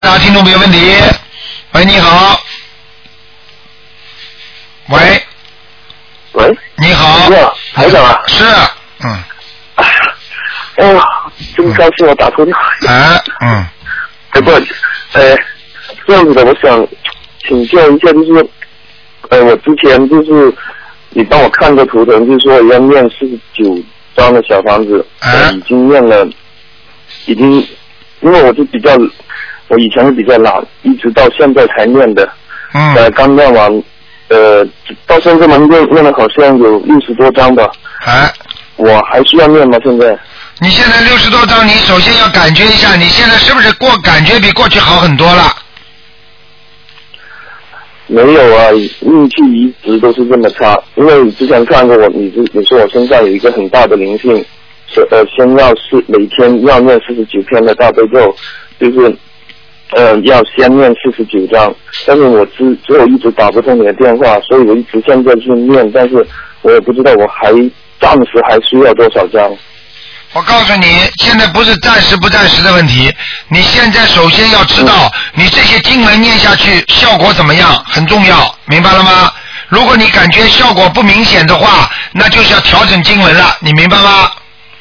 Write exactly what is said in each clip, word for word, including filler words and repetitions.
大家听众没有问题。喂，你好。喂。 喂。 你好。 你好，台长啊。 是。嗯。 哎呀，真高兴我打通电话。 啊，嗯。 哎，不，呃，这样子的，我想请教一下，就是，呃，我之前就是你帮我看个图腾，就是说要念四十九张的小房子， 啊、 我已经念了，已经，因为我是比较，我以前是比较懒，一直到现在才念的， 嗯， 呃，刚念完，呃，到现在嘛念念了好像有六十多张吧， 啊， 我还需要念吗？现在？ 你现在六十多张，你首先要感觉一下，你现在是不是过感觉比过去好很多了？ 没有啊，运气一直都是这么差。因为你之前看过我，你是你说我身上有一个很大的灵性，是呃，先要是每天要念四十九篇的大悲咒，就是呃要先念四十九章。但是我只只有一直打不通你的电话，所以我一直现在去念，但是我也不知道我还暂时还需要多少章。 我告诉你，现在不是暂时不暂时的问题，你现在首先要知道，你这些经文念下去效果怎么样，很重要，明白了吗？如果你感觉效果不明显的话，那就是要调整经文了，你明白吗？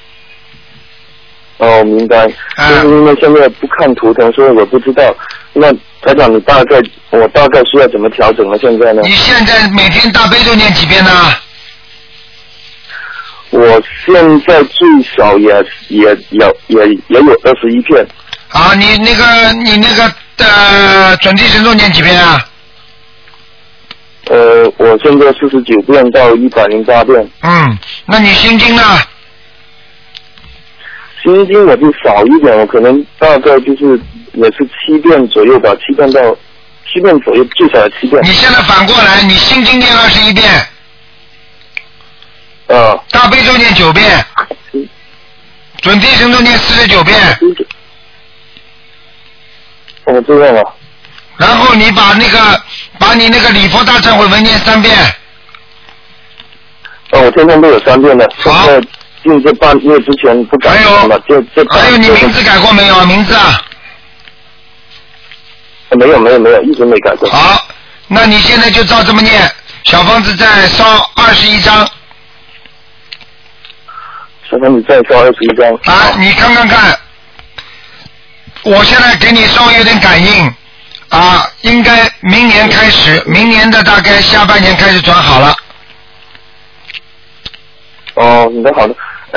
哦，明白。 啊、 就是因为现在不看图腾，所以我不知道。那台长，你大概我大概需要怎么调整呢？现在呢？ 你现在每天大悲咒念几遍呢？ 我现在最少也也也也也有二十一片。 啊，你那个你那个呃准提神咒念几遍啊？ 呃，我现在四十九遍到一百零八遍。 嗯，那你心经呢？ 心经我就少一点，我可能大概就是也是七遍左右吧，七遍到七遍左右，最少要七遍。 你现在反过来，你心经念二十一遍。 啊。 大悲咒念九遍。 嗯。 准提神咒念四十九遍。 哦，这样啊。 然后你把那个把你那个礼佛大忏悔文念三遍。 哦，我天天都有三遍的。 好。 进这半月之前不改了，这这。 还有你名字改过没有？名字啊？ 没有没有没有，一直没改过。 好，那你现在就照这么念，小房子再烧二十一张。 小房子再烧二十一张。 啊，你看看看，我现在给你稍微有点感应，啊，应该明年开始，明年的大概下半年开始转好了。 哦，你的好的。